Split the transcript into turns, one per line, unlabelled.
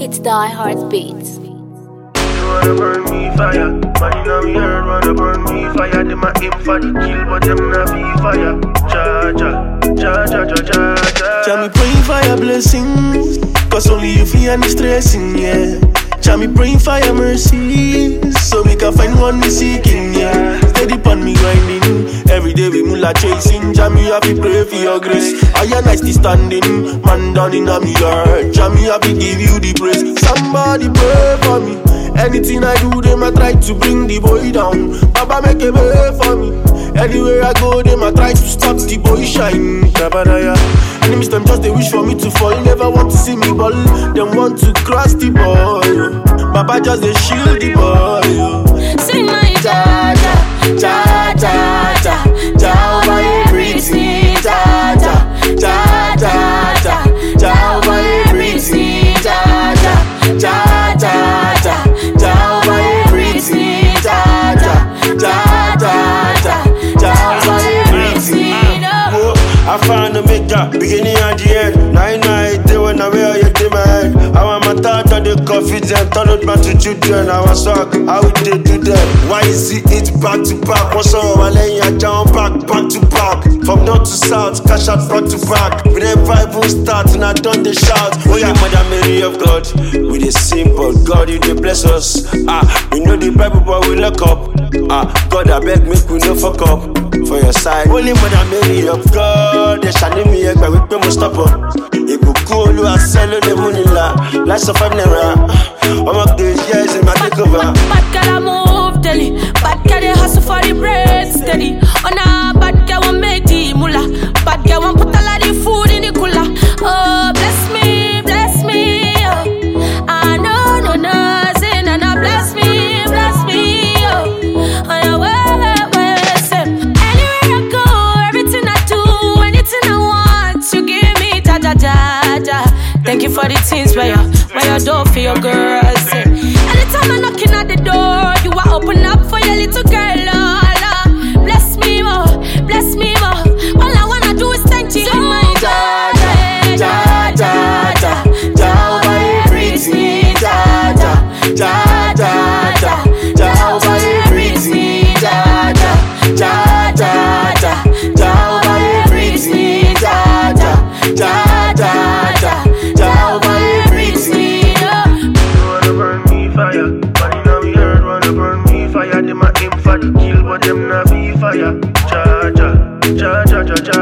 It's Die Hard Beats.
You wanna burn me fire? Man inna me heart wanna burn me fire. Them a aim for the kill, but them not be fire. Cha cha, cha cha cha cha cha.
Cha me praying for your blessings, cause only you feel any stressing, yeah. Cha me praying for your mercy, so we can find one me seeking, yeah. Steady pon me grinding, every day we moolah chasing. Cha me have to pray for your grace. I and I still standing, man down inna me heart. Cha me have to give you the praise. Somebody pray for me. Anything I do, them I try to bring the boy down. Baba make a way for me. Anywhere I go, them I try to stop the boy shine. Shabadaya. Enemies them just they wish for me to fall. Never want to see me ball. Them want to cross the ball. Baba just they shield the ball.
Sing my ja ja ja ja ja ja over everything. Ja ja ja ja ja ja over everything. Ja ja ja ja ja ja over everything. Ja ja ja ja ja over everything.
I found the maker, beginning and the end. Night, day when I wear you to my head. I want my thought of the confidence, turn out my to children. I was shocked, how we did do that. Why is it back to back? What's up, I lay you down back to back. From north to south, cash out back to back. We then Bible start and I done the shout. Oh yeah, Mother Mary of God, with a simple God, you dey bless us. We know the Bible, but we look up. God, I beg, make we no fuck up. For your side, only Mother Mary of God, they shall name me but we pay most stop on. It go cool, you are selling the money la. Lights of 5 naira. I'm up these years in my takeover.
Bad girl I move daily. Bad girl they hustle for the bread steady. Oh nah, bad girl won't make the moolah. Bad girl won't put a lot of food in the cooler. Oh bless me, oh. I no, say nah, bless me, oh. On your way. Thank you for the things where you do for your girls. Anytime I'm knocking at the door, you are open up for your little girl. Lord. Bless me more. All I wanna do is thank you. My God,
Ja ja ja ja over everything. Ja ja ja ja ja ja over everything. Ja ja ja ja ja ja over everything. Ja ja ja ja ja over everything.
You wanna burn me fire? Man inna me heart wanna burn me fire. Them a aim for the kill, but them not be fire. Cha cha cha cha cha cha.